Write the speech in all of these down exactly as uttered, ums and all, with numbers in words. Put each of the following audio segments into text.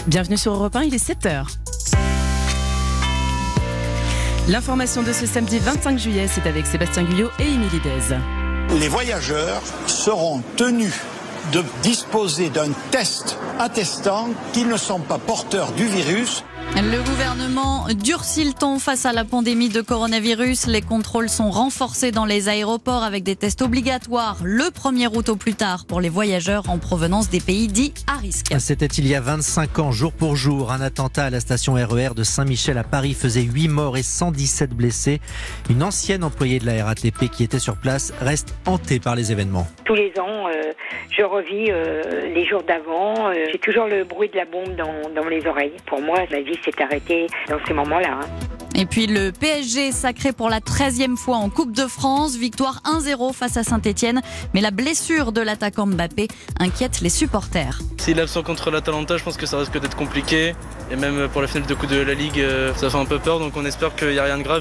Bienvenue sur Europe un, il est sept heures. L'information de ce samedi vingt-cinq juillet, c'est avec Sébastien Guyot et Émilie Dez. Les voyageurs seront tenus de disposer d'un test attestant qu'ils ne sont pas porteurs du virus. Le gouvernement durcit le ton face à la pandémie de coronavirus. Les contrôles sont renforcés dans les aéroports avec des tests obligatoires le premier août au plus tard pour les voyageurs en provenance des pays dits à risque. C'était il y a vingt-cinq ans, jour pour jour. Un attentat à la station R E R de Saint-Michel à Paris faisait huit morts et cent dix-sept blessés. Une ancienne employée de la R A T P qui était sur place reste hantée par les événements. Tous les ans, euh, je revis euh, les jours d'avant. Euh, j'ai toujours le bruit de la bombe dans, dans les oreilles. Pour moi, la vie s'est arrêtée dans ces moments-là. Hein. Et puis le P S G sacré pour la treizième fois en Coupe de France. Victoire un zéro face à Saint-Etienne. Mais la blessure de l'attaquant Mbappé inquiète les supporters. S'il est absent contre l'Atalanta, je pense que ça risque d'être compliqué. Et même pour la finale de Coupe de la Ligue, ça fait un peu peur. Donc on espère qu'il n'y a rien de grave.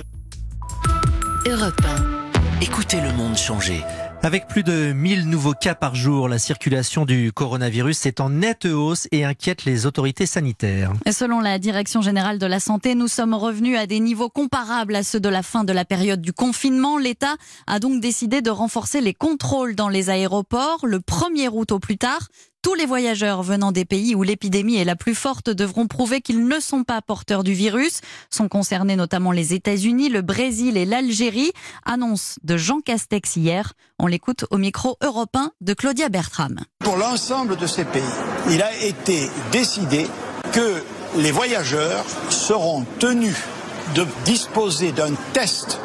Europe un. Écoutez le monde changer. Avec plus de mille nouveaux cas par jour, la circulation du coronavirus est en nette hausse et inquiète les autorités sanitaires. Et selon la Direction générale de la santé, nous sommes revenus à des niveaux comparables à ceux de la fin de la période du confinement. L'État a donc décidé de renforcer les contrôles dans les aéroports le premier août au plus tard. Tous les voyageurs venant des pays où l'épidémie est la plus forte devront prouver qu'ils ne sont pas porteurs du virus. Sont concernés notamment les États-Unis, le Brésil et l'Algérie. Annonce de Jean Castex hier. On l'écoute au micro Europe un de Claudia Bertram. Pour l'ensemble de ces pays, il a été décidé que les voyageurs seront tenus de disposer d'un test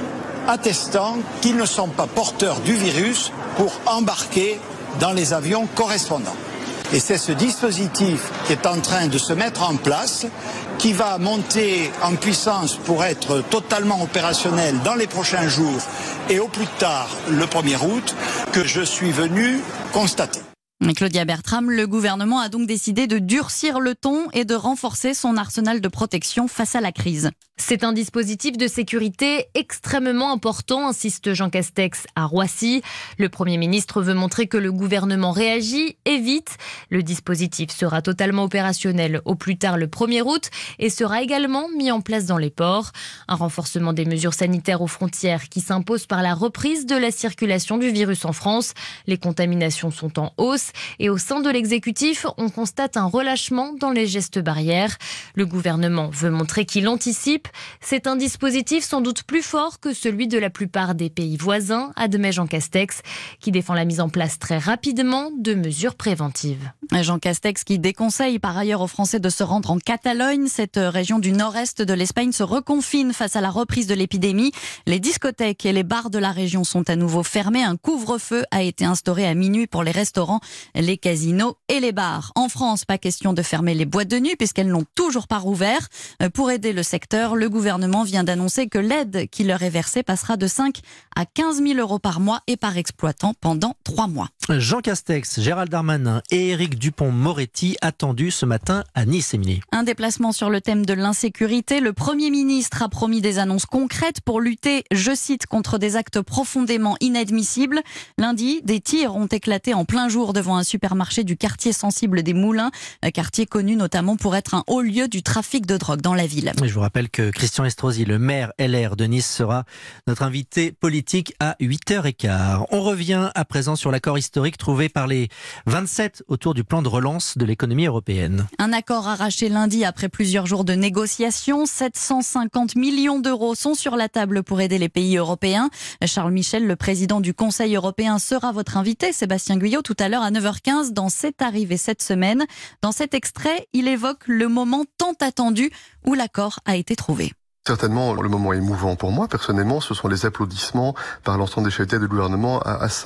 attestant qu'ils ne sont pas porteurs du virus pour embarquer dans les avions correspondants. Et c'est ce dispositif qui est en train de se mettre en place, qui va monter en puissance pour être totalement opérationnel dans les prochains jours et au plus tard le premier août, que je suis venu constater. Claudia Bertram, le gouvernement a donc décidé de durcir le ton et de renforcer son arsenal de protection face à la crise. C'est un dispositif de sécurité extrêmement important, insiste Jean Castex à Roissy. Le Premier ministre veut montrer que le gouvernement réagit et vite. Le dispositif sera totalement opérationnel au plus tard le premier août et sera également mis en place dans les ports. Un renforcement des mesures sanitaires aux frontières qui s'impose par la reprise de la circulation du virus en France. Les contaminations sont en hausse et au sein de l'exécutif, on constate un relâchement dans les gestes barrières. Le gouvernement veut montrer qu'il anticipe. C'est un dispositif sans doute plus fort que celui de la plupart des pays voisins, admet Jean Castex, qui défend la mise en place très rapidement de mesures préventives. Jean Castex qui déconseille par ailleurs aux Français de se rendre en Catalogne. Cette région du nord-est de l'Espagne se reconfine face à la reprise de l'épidémie. Les discothèques et les bars de la région sont à nouveau fermés. Un couvre-feu a été instauré à minuit pour les restaurants, les casinos et les bars. En France, pas question de fermer les boîtes de nuit puisqu'elles n'ont toujours pas rouvert. Pour aider le secteur, le gouvernement vient d'annoncer que l'aide qui leur est versée passera de cinq à quinze mille euros par mois et par exploitant pendant trois mois. Jean Castex, Gérald Darmanin et Éric Dupond-Moretti attendus ce matin à Nice, Émilie. Un déplacement sur le thème de l'insécurité. Le Premier ministre a promis des annonces concrètes pour lutter, je cite, contre des actes profondément inadmissibles. Lundi, des tirs ont éclaté en plein jour devant un supermarché du quartier sensible des Moulins, quartier connu notamment pour être un haut lieu du trafic de drogue dans la ville. Je vous rappelle que Christian Estrosi, le maire L R de Nice, sera notre invité politique à huit heures quinze. On revient à présent sur l'accord historique trouvé par les vingt-sept autour du plan de relance de l'économie européenne. Un accord arraché lundi après plusieurs jours de négociations. sept cent cinquante millions d'euros sont sur la table pour aider les pays européens. Charles Michel, le président du Conseil européen, sera votre invité. Sébastien Guyot, tout à l'heure à neuf heures quinze dans C'est arrivé cette semaine. Dans cet extrait, il évoque le moment tant attendu où l'accord a été trouvé. Certainement, le moment émouvant pour moi, personnellement, ce sont les applaudissements par l'ensemble des chefs d'État de gouvernement à, à,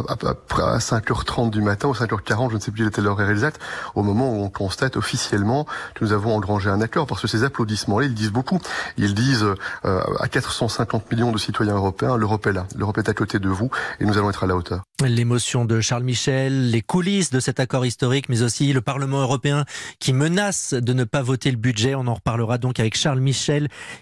à, à cinq heures trente du matin ou cinq heures quarante, je ne sais plus quelle heure exacte, au moment où on constate officiellement que nous avons engrangé un accord. Parce que ces applaudissements-là, ils disent beaucoup. Ils disent euh, à quatre cent cinquante millions de citoyens européens, l'Europe est là, l'Europe est à côté de vous et nous allons être à la hauteur. L'émotion de Charles Michel, les coulisses de cet accord historique, mais aussi le Parlement européen qui menace de ne pas voter le budget. On en reparlera donc avec Charles Michel.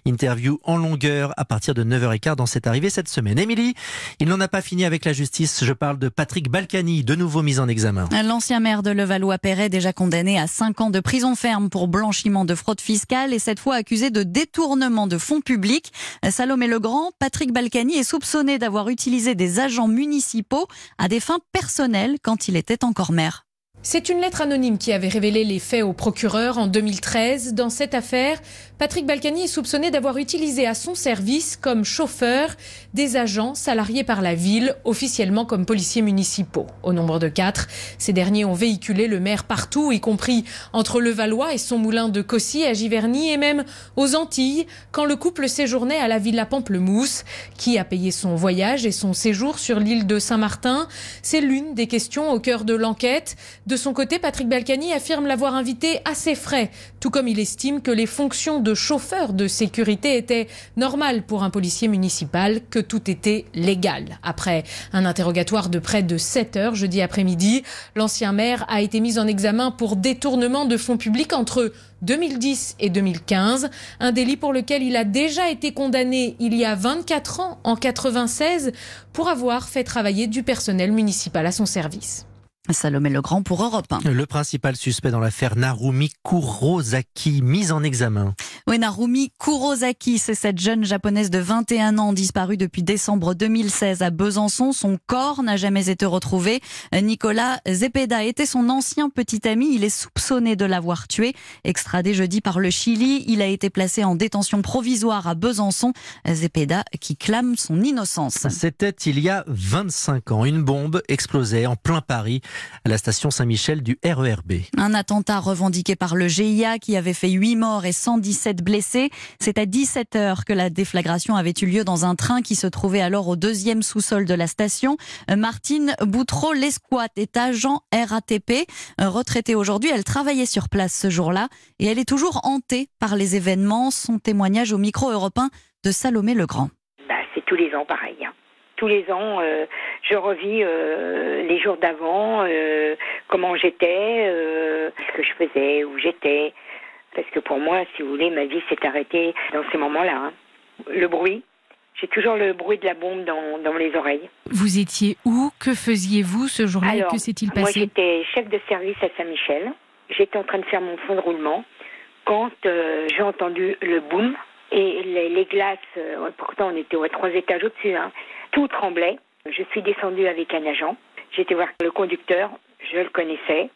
Interview en longueur à partir de neuf heures quinze dans cette arrivée cette semaine. Émilie, il n'en a pas fini avec la justice. Je parle de Patrick Balkany, de nouveau mis en examen. L'ancien maire de Levallois-Perret, déjà condamné à cinq ans de prison ferme pour blanchiment de fraude fiscale et cette fois accusé de détournement de fonds publics. Salomé Legrand, Patrick Balkany est soupçonné d'avoir utilisé des agents municipaux à des fins personnelles quand il était encore maire. C'est une lettre anonyme qui avait révélé les faits au procureur en deux mille treize. Dans cette affaire, Patrick Balkany est soupçonné d'avoir utilisé à son service comme chauffeur des agents salariés par la ville, officiellement comme policiers municipaux. Au nombre de quatre, ces derniers ont véhiculé le maire partout, y compris entre Levallois et son moulin de Cossy à Giverny et même aux Antilles, quand le couple séjournait à la Villa Pamplemousse. Qui a payé son voyage et son séjour sur l'île de Saint-Martin? C'est l'une des questions au cœur de l'enquête. De son côté, Patrick Balkany affirme l'avoir invité à ses frais, tout comme il estime que les fonctions de chauffeur de sécurité étaient normales pour un policier municipal, que tout était légal. Après un interrogatoire de près de sept heures jeudi après-midi, l'ancien maire a été mis en examen pour détournement de fonds publics entre deux mille dix et deux mille quinze, un délit pour lequel il a déjà été condamné il y a vingt-quatre ans, en quatre-vingt-seize, pour avoir fait travailler du personnel municipal à son service. Salomé Legrand pour Europe un. Le principal suspect dans l'affaire Narumi Kurosaki, mise en examen. Oui, Narumi Kurosaki, c'est cette jeune japonaise de vingt et un ans disparue depuis décembre deux mille seize à Besançon. Son corps n'a jamais été retrouvé. Nicolas Zepeda était son ancien petit ami. Il est soupçonné de l'avoir tué. Extradé jeudi par le Chili, il a été placé en détention provisoire à Besançon. Zepeda qui clame son innocence. C'était il y a vingt-cinq ans. Une bombe explosait en plein Paris, à la station Saint-Michel du R E R B. Un attentat revendiqué par le G I A qui avait fait huit morts et cent dix-sept blessés. C'est à dix-sept heures que la déflagration avait eu lieu dans un train qui se trouvait alors au deuxième sous-sol de la station. Martine Boutreau-Lesquat est agent R A T P. Retraitée aujourd'hui, elle travaillait sur place ce jour-là et elle est toujours hantée par les événements. Son témoignage au micro européen de Salomé Legrand. Bah, c'est tous les ans pareil. Hein. Tous les ans, euh, je revis euh, les jours d'avant, euh, comment j'étais, euh, ce que je faisais, où j'étais. Parce que pour moi, si vous voulez, ma vie s'est arrêtée dans ces moments-là. Hein. Le bruit, j'ai toujours le bruit de la bombe dans, dans les oreilles. Vous étiez où? Que faisiez-vous ce jour-là? Alors, et que s'est-il passé? Moi, j'étais chef de service à Saint-Michel. J'étais en train de faire mon fond de roulement quand euh, j'ai entendu le boom. Et les, les glaces, euh, pourtant on était à trois étages au-dessus, hein, tout tremblait. Je suis descendue avec un agent. J'étais voir le conducteur, je le connaissais.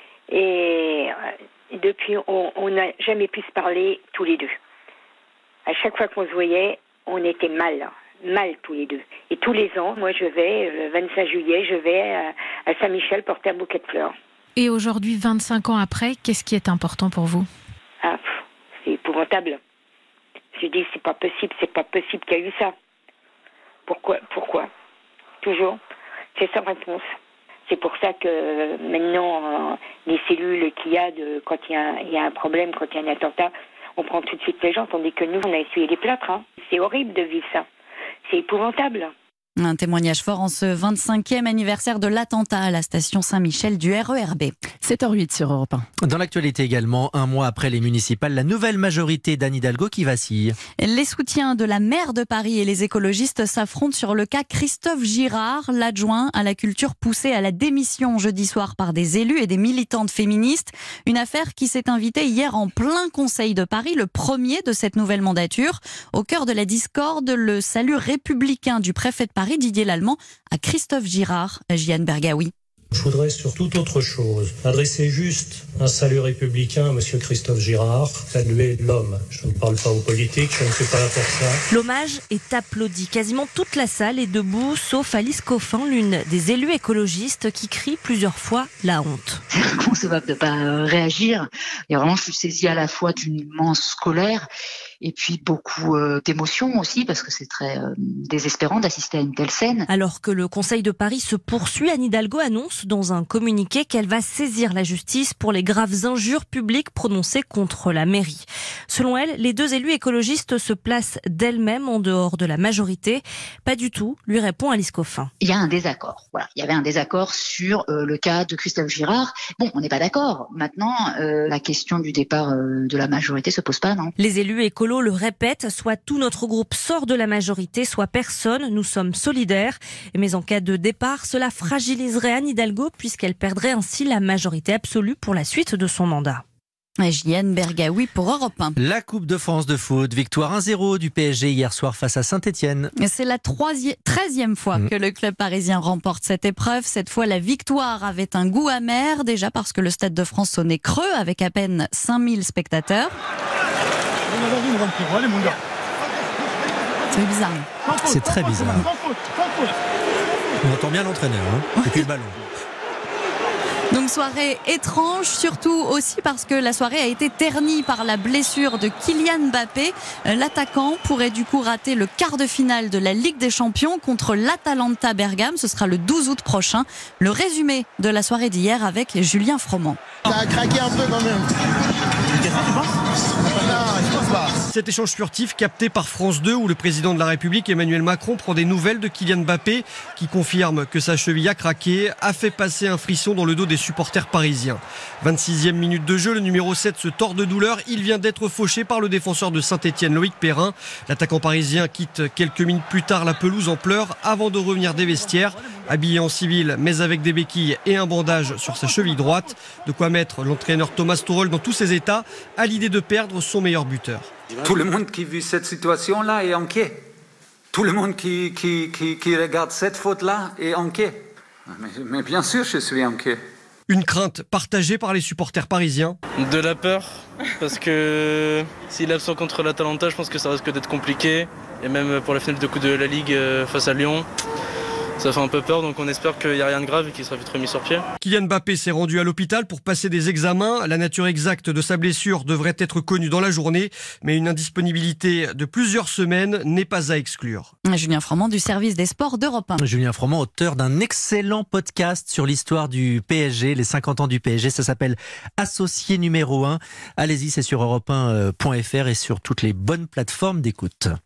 Et euh, depuis, on n'a jamais pu se parler tous les deux. À chaque fois qu'on se voyait, on était mal, mal tous les deux. Et tous les ans, moi je vais, le vingt-cinq juillet, je vais à, à Saint-Michel porter un bouquet de fleurs. Et aujourd'hui, vingt-cinq ans après, qu'est-ce qui est important pour vous? Ah, pff, c'est épouvantable. Je dis, c'est pas possible, c'est pas possible qu'il y a eu ça. Pourquoi, pourquoi? Toujours. C'est sa réponse. C'est pour ça que maintenant, euh, les cellules qu'il y a de, quand il y a, il y a un problème, quand il y a un attentat, on prend tout de suite les gens, tandis que nous, on a essuyé les plâtres. Hein. C'est horrible de vivre ça. C'est épouvantable. Un témoignage fort en ce vingt-cinquième anniversaire de l'attentat à la station Saint-Michel du R E R B. sept heures huit sur Europe un. Dans l'actualité également, un mois après les municipales, la nouvelle majorité d'Anne Hidalgo qui vacille. Les soutiens de la maire de Paris et les écologistes s'affrontent sur le cas Christophe Girard, l'adjoint à la culture poussé à la démission jeudi soir par des élus et des militantes féministes. Une affaire qui s'est invitée hier en plein Conseil de Paris, le premier de cette nouvelle mandature. Au cœur de la discorde, le salut républicain du préfet de Paris, Didier Lallemand, à Christophe Girard, Jeanne Bergaoui. Je voudrais sur toute autre chose adresser juste un salut républicain à monsieur Christophe Girard, saluer l'homme. Je ne parle pas aux politiques, je ne suis pas là pour ça. L'hommage est applaudi. Quasiment toute la salle est debout, sauf Alice Coffin, l'une des élus écologistes qui crie plusieurs fois la honte. C'est inconcevable de ne pas réagir. Et vraiment, je suis saisie à la fois d'une immense colère et puis beaucoup euh, d'émotion aussi, parce que c'est très euh, désespérant d'assister à une telle scène. Alors que le Conseil de Paris se poursuit, Anne Hidalgo annonce dans un communiqué qu'elle va saisir la justice pour les graves injures publiques prononcées contre la mairie. Selon elle, les deux élus écologistes se placent d'elles-mêmes en dehors de la majorité. Pas du tout, lui répond Alice Coffin. Il y a un désaccord. Voilà, il y avait un désaccord sur euh, le cas de Christophe Girard. Bon, on n'est pas d'accord. Maintenant, euh, la question du départ euh, de la majorité se pose pas, non? Les élus écologistes Darlo le répète, soit tout notre groupe sort de la majorité, soit personne, nous sommes solidaires. Mais en cas de départ, cela fragiliserait Anne Hidalgo puisqu'elle perdrait ainsi la majorité absolue pour la suite de son mandat. Julienne Bergaoui pour Europe un. La Coupe de France de foot, victoire un zéro du P S G hier soir face à Saint-Etienne. C'est la treizième fois mmh. que le club parisien remporte cette épreuve. Cette fois, la victoire avait un goût amer, déjà parce que le Stade de France sonnait creux avec à peine cinq mille spectateurs. C'est bizarre. C'est très bizarre. On entend bien l'entraîneur, hein, et puis le ballon. Donc soirée étrange, surtout aussi parce que la soirée a été ternie par la blessure de Kylian Mbappé. L'attaquant pourrait du coup rater le quart de finale de la Ligue des Champions contre l'Atalanta Bergame. Ce sera le douze août prochain. Le résumé de la soirée d'hier avec Julien Froment. Ça a craqué un peu quand même. Cet échange furtif capté par France deux où le président de la République Emmanuel Macron prend des nouvelles de Kylian Mbappé qui confirme que sa cheville a craqué, a fait passer un frisson dans le dos des supporters parisiens. vingt-sixième minute de jeu, le numéro sept se tord de douleur. Il vient d'être fauché par le défenseur de Saint-Etienne, Loïc Perrin. L'attaquant parisien quitte quelques minutes plus tard la pelouse en pleurs avant de revenir des vestiaires, habillé en civil mais avec des béquilles et un bandage sur sa cheville droite. De quoi mettre l'entraîneur Thomas Tuchel dans tous ses états à l'idée de perdre son meilleur buteur. Tout le monde qui vit cette situation-là est inquiet. Tout le monde qui, qui, qui, qui regarde cette faute-là est inquiet. Mais, mais bien sûr, je suis inquiet. Une crainte partagée par les supporters parisiens. De la peur, parce que s'il est absent contre l'Atalanta, je pense que ça risque d'être compliqué. Et même pour la finale de Coupe de la Ligue face à Lyon, ça fait un peu peur, donc on espère qu'il n'y a rien de grave et qu'il sera vite remis sur pied. Kylian Mbappé s'est rendu à l'hôpital pour passer des examens. La nature exacte de sa blessure devrait être connue dans la journée, mais une indisponibilité de plusieurs semaines n'est pas à exclure. Julien Froment du service des sports d'Europe un. Julien Froment, auteur d'un excellent podcast sur l'histoire du P S G, les cinquante ans du P S G. Ça s'appelle Associé numéro un. Allez-y, c'est sur europe un point f r et sur toutes les bonnes plateformes d'écoute.